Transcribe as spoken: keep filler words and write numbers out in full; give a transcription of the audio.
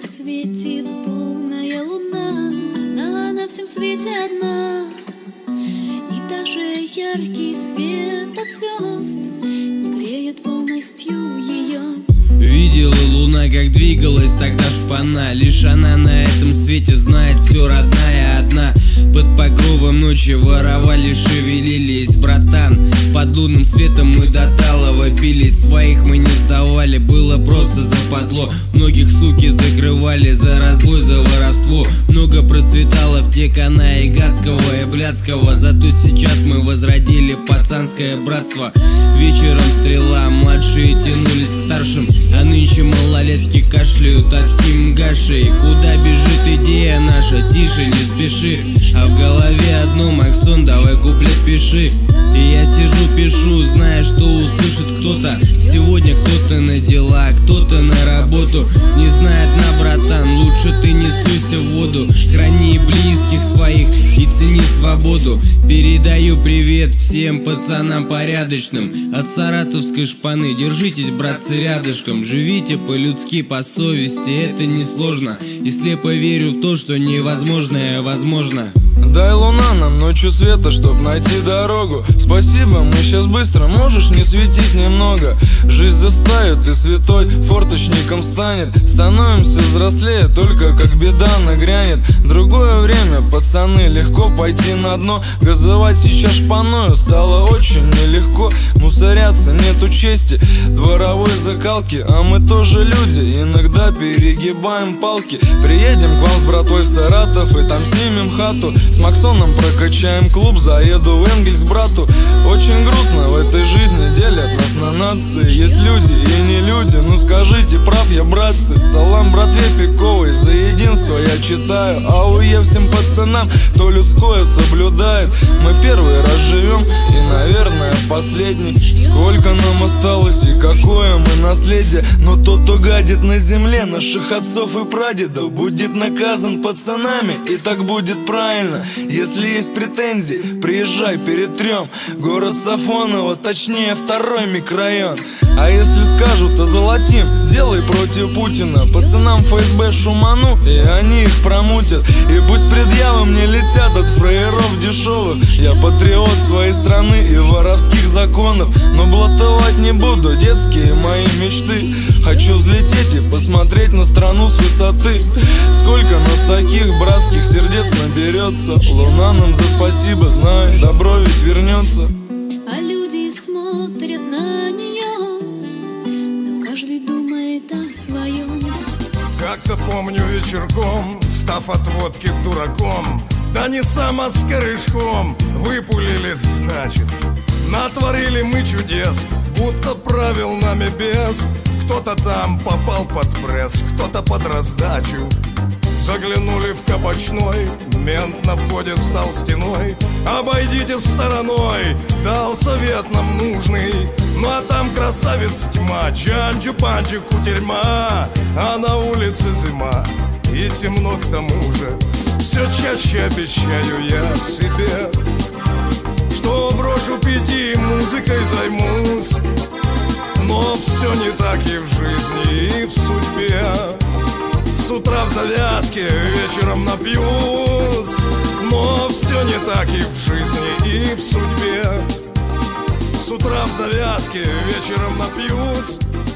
светит полная луна, она на всем свете одна. И даже яркий свет от звезд не греет полностью ее. Видела луна, как двигалась тогда шпана. Лишь она на этом свете знает все, родная одна. Под покровом ночи воровали, шевелились, братан. Под лунным светом мы до талого бились, своих мы не сдавали, было просто западло. Многих суки закрывали за разбой, за воровство. Много процветало в те канаи гадского и блядского. Зато сейчас мы возродили пацанское братство. Вечером стрела, младшие тянулись к старшим, а нынче малолетки кашляют от химгашей. Куда бежит идея наша? Тише, не спеши. А в голове одно, Максон, давай куплет пиши. И я сижу, пишу, зная, что услышит кто-то. Сегодня кто-то на дела, кто-то на работу. Не знает на, братан, лучше ты не суйся в воду. Храни близких своих и цени свободу. Передаю привет всем пацанам порядочным от саратовской шпаны. Держитесь, братцы, рядышком. Живите по-людски, по совести, это несложно. И слепо верю в то, что невозможное возможно. Дай, луна, нам ночью света, чтоб найти дорогу. Спасибо, мы сейчас быстро, можешь не светить немного. Жизнь заставит, и святой форточником станет. Становимся взрослее, только как беда нагрянет. Другое время, пацаны, легко пойти на дно. Газовать сейчас шпаною стало очень нелегко. Мусоряться нету чести, дворовой закалки. А мы тоже люди, иногда перегибаем палки. Приедем к вам с братвой в Саратов и там снимем хату. С Максоном прокачаем клуб, заеду в Энгельс брату. Очень грустно в этой жизни, делят нас на нации. Есть люди и не люди, ну скажите, прав я, братцы. Салам братве Пиковой, за единство я читаю. Ауе всем пацанам, кто людское соблюдает. Мы первый раз живем и, наверное, последний. Сколько нам осталось и какое мы наследие. Но тот, кто гадит на земле наших отцов и прадедов, будет наказан пацанами, и так будет правильно. Если есть претензии, приезжай, перетрем. Город Сафоново, точнее второй микрорайон. А если скажут озолотим, делай против Путина. Пацанам ФСБ шуману, и они их промутят. И пусть предъявы мне летят от фраеров дешевых. Я патриот своей страны и воровских законов. Но блатовать не буду детские мои мечты. Хочу взлететь и посмотреть на страну с высоты. Сколько нас таких братских сердец наберется. Луна нам за спасибо, знай, добро ведь вернется. А люди смотрят на нее, но каждый думает о своем. Как-то помню вечерком, став от водки дураком, да не сам, а с корешком, выпулились, значит. Натворили мы чудес, будто правил нами без. Кто-то там попал под пресс, кто-то под раздачу. Заглянули в кабачной, мент на входе стал стеной. Обойдите стороной, дал совет нам нужный. Ну а там красавица тьма, джанджу-панджу кутерьма. А на улице зима, и темно к тому же. Все чаще обещаю я себе, что брошу пить и музыкой займусь. Но все не так и в жизни, и в судьбе. С утра в завязке, вечером напьюсь. Но все не так и в жизни, и в судьбе. С утра в завязке, вечером напьюсь.